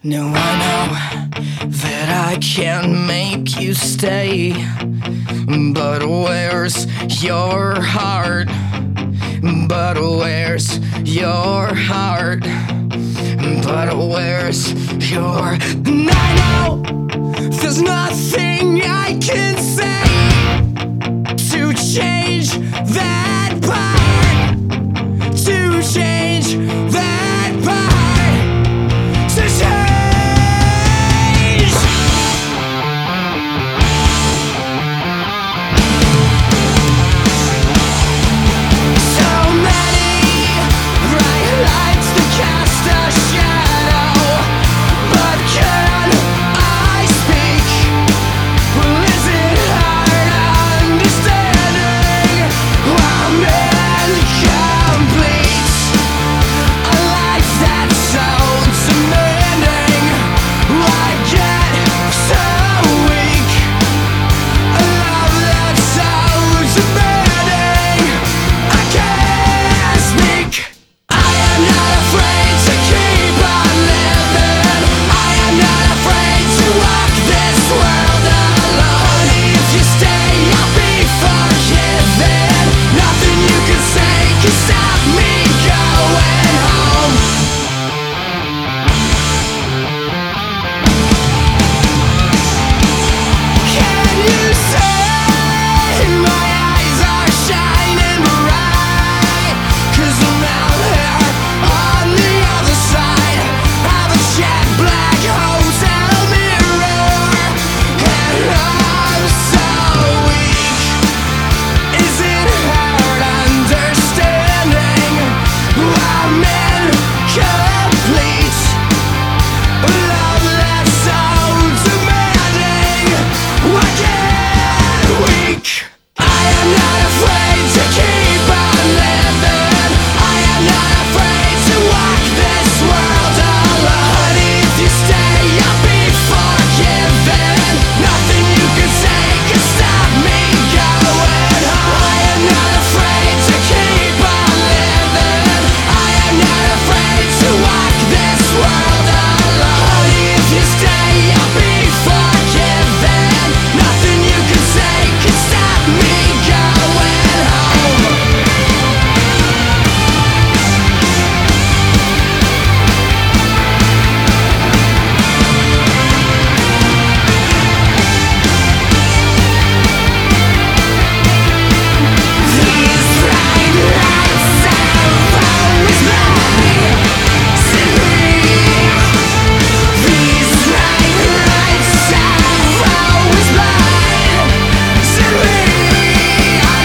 No, I know that I can't make you stay, but where's your heart? But where's your heart? But where's your... And I know there's nothing I can say to change that part, to change that part, to change. So many bright lights to cast a shadow, but can I speak? Well, is it hard understanding I'm incomplete? A life that's so demanding, I get so weak. A love that's so demanding, I can't speak. I am not afraid to keep on living. I am not afraid to walk this world alone. If you stay, I'll be forgiven. Nothing you can say can stop me going home. Can you say my eyes are shining bright? 'Cause I'm out here on the other side of a jet black hotel mirror, and I'm so weak. Is it hard understanding I'm incomplete? A love that's so demanding, I get weak. I am not afraid to keep on living. I am not afraid to walk this world alone. If you stay, I'll be forgiven. Nothing you can say can stop me going home. I am not afraid to keep on living. I am not afraid to walk this world alone. If you stay, I'll be forgiven. Nothing you can say can stop me going home. These bright lights have always made These bright lights have always made I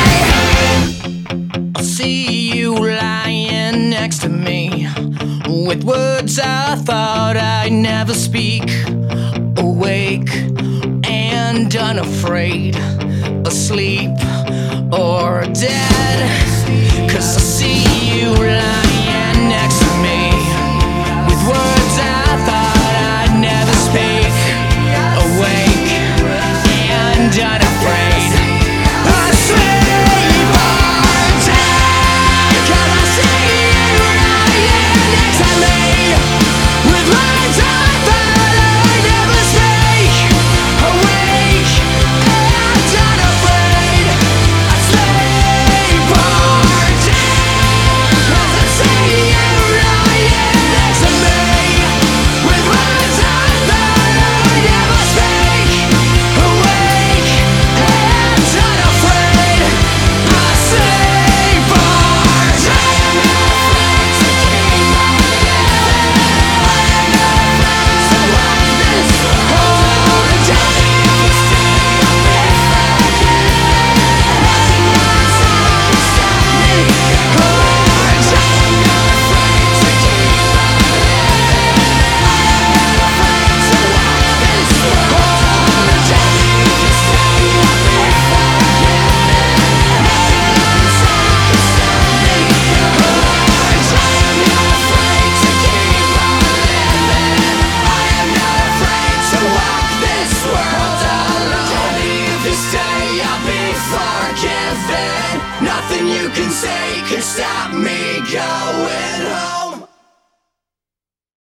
say, I'll see you lying next to me, with words I thought I'd never speak, awake and unafraid, asleep or dead. 'Cause I see you lying